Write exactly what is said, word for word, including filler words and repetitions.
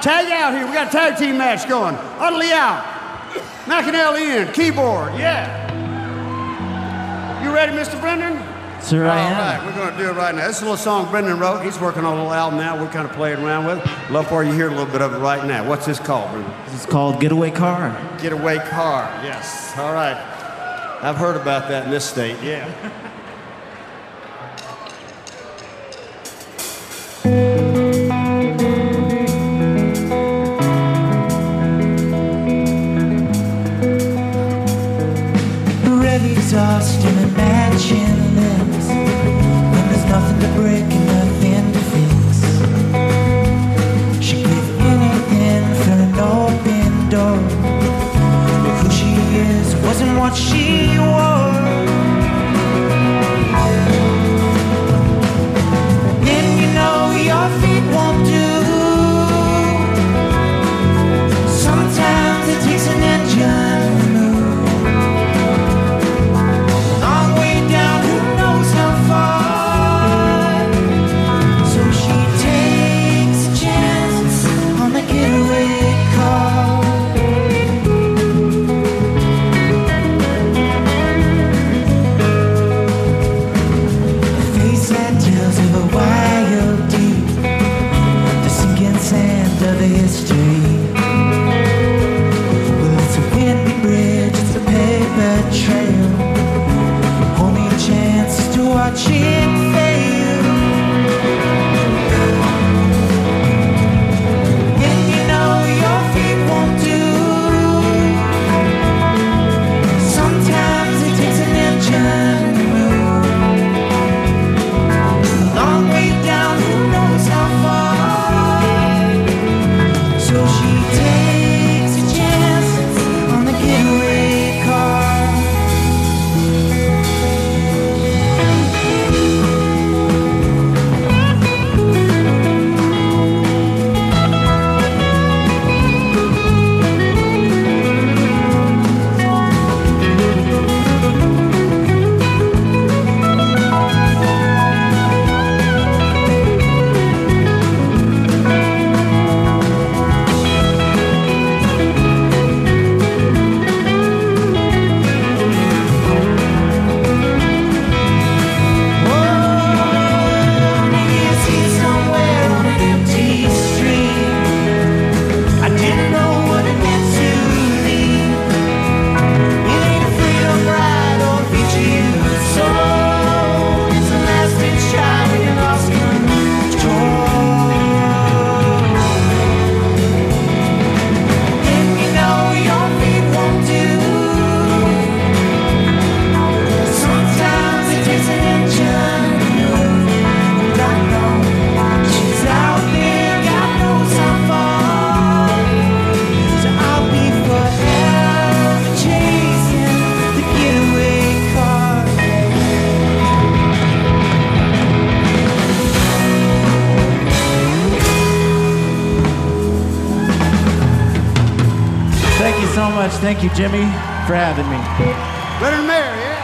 tag out here. We got a tag team match going. Utterly out. McAnally in, keyboard, yeah. You ready, Mister Brendan? Sir, I am. All right, we're going to do it right now. This is a little song Brendan wrote. He's working on a little album now. We're kind of playing around with it. Love for you to hear a little bit of it right now. What's this called, Brendan? This is called Getaway Car. Getaway Car, yes. All right. I've heard about that in this state, yeah. Exhausting and matching limbs when there's nothing to break and nothing to fix. She gave anything for an open door, but who she is wasn't what she wore. And you know your feet won't do. Sometimes it takes an engine. Watch it fail. And you know your feet won't do. Sometimes it takes an engine to move. A long way down, who knows how far. So she takes a chance on the getaway car. Thank you so much. Thank you, Jimmy, for having me. Brendan Mayer, yeah.